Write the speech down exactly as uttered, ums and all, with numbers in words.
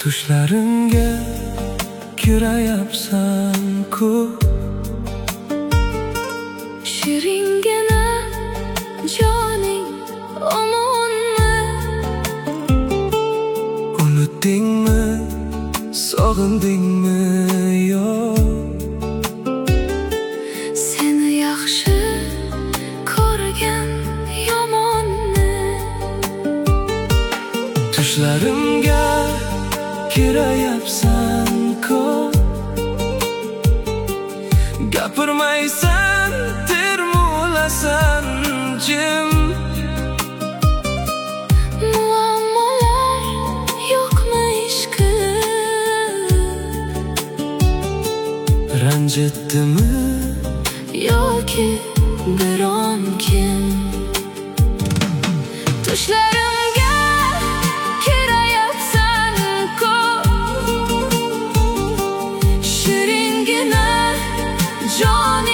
Tushlarimga kirayapsan-ku, shiringina joning omonmi? Unutdingmi, sog'indingmi yo'q? Seni yaxshi ko'rgan yomonni. Tushlarimga kirayapsan-ku, gapirmaysan, termulasan jim. Muammolar yo'qmi ishqim? Ranjitdimi yoki biron kim? Tushlarimga kirayapsan-ku, shiringina joning